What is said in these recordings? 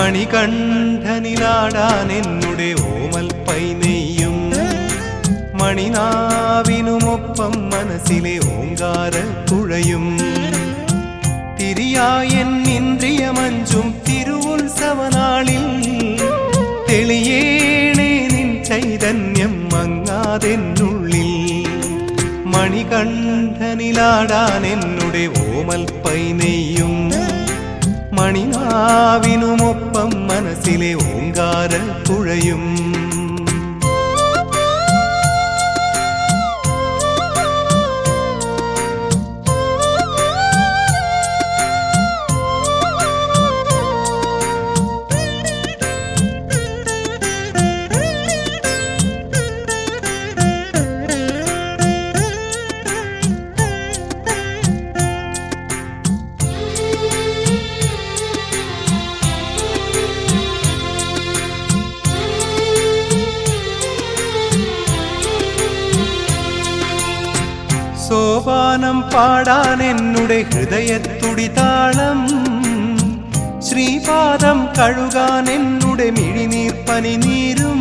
മണികണ്ഠനിലാടാൻ എന്നുടെ ഓമൽ പൈനെയ്യും മണിനാവിനുമൊപ്പം മനസ്സിലെ ഓങ്കാര പുഴയും തിരിയായൻ ഇന്ദ്രിയമഞ്ചും തിരുവുത്സവനാളിൽ തെളിയേണേ നിൻ ചൈതന്യം മങ്ങാതെന്നുള്ളിൽ മണികണ്ഠനിലാടാൻ എന്നുടെ ഓമൽ പൈനെയ്യും മണിനാവിനുമൊപ്പം മനസ്സിലെ ഓങ്കാര പുഴയും സോപാനം പാടാൻ എന്നുടെ ഹൃദയത്തുടി താളം ശ്രീപാദം കഴുകാൻ എന്നുടെ മിഴിനീർ പനിനീരും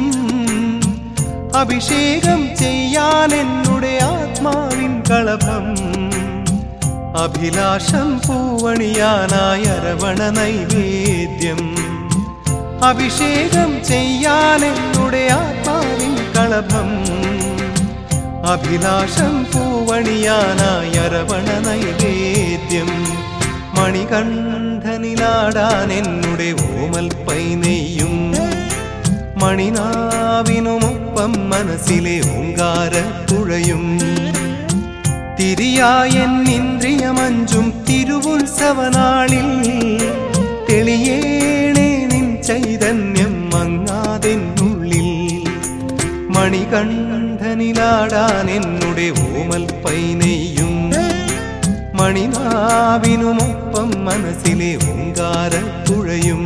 അഭിഷേകം ചെയ്യാൻ എന്നുടെ ആത്മാവിൻ കളഭം അഭിലാഷം പൂവണിയാനായി അരവണ നൈവേദ്യം അഭിഷേകം ചെയ്യാൻ എന്നുടെ ആത്മാവിൻ കളഭം അഭിലാഷം പൂവണിയാനായി അരവണ നൈവേദ്യം മണികണ്ഠനിലാടാൻ എന്നുടെ ഓമൽ പൈനെയ്യും മണിനാവിനുമൊപ്പം മനസ്സിലെ ഓങ്കാര പുഴയും തിരിയായൻ ഇന്ദ്രിയമഞ്ചും തിരുവുത്സവനാളിൽ തെളിയേണേ നിൻ ചൈതന്യം മങ്ങാതെന്നുള്ളിൽ മണികണ്ഠനിലാടാൻ എന്നുടെ ഓമൽ പൈനെയ്യും മണിനാവിനുമൊപ്പം മനസ്സിലെ ഓങ്കാര പുഴയും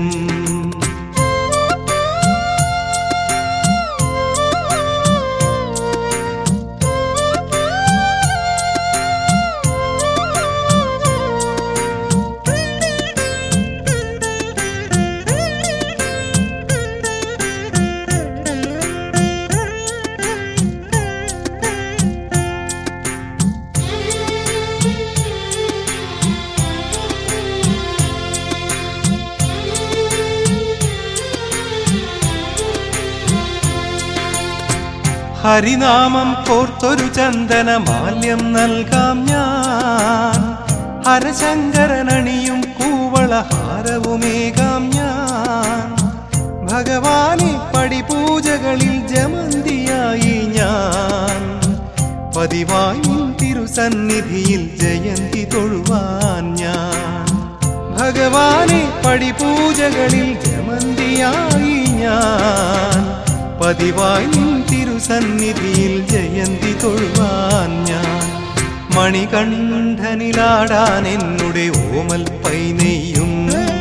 ഹരിനാമം കോർത്തൊരു ചന്ദന മാല്യം നൽകാം ഞാൻ ഹരശങ്കരനണിയും കൂവളഹാരവുമേകാം ഞാൻ ഭഗവാനെ പടിപൂജകളിൽ ജമന്തിയായി ഞാൻ പതിവായി തിരുസന്നിധിയിൽ ജയന്തി തൊഴുവാൻ ഞാൻ ഭഗവാനെ പടിപൂജകളിൽ ജമന്തിയായി ഞാൻ പതിവായി തിരുസന്നിധിയിൽ ജയന്തി തൊഴുവാൻ ഞാൻ മണികണ്ഠനിലാടാൻ എന്നുടെ ഓമൽ പൈനെയ്യും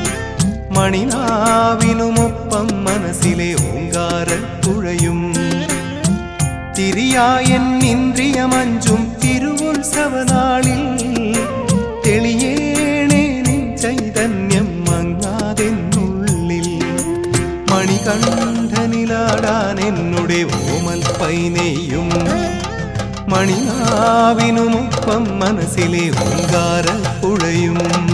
മണിനാവിനുമൊപ്പം മനസ്സിലെ ഓങ്കാര പുഴയും തിരിയായൻ ഇന്ദ്രിയമഞ്ചും തിരുവുത്സവനാളിൽ തെളിയേണേ നിൻ ചൈതന്യം മങ്ങാതെന്നുള്ളിൽ മണികണ്ഠനിലാടാൻ എന്നുടെ ഓമൽ പൈനെയ്യും മണിനാവിനുമൊപ്പം മനസ്സിലെ ഓങ്കാര പുഴയും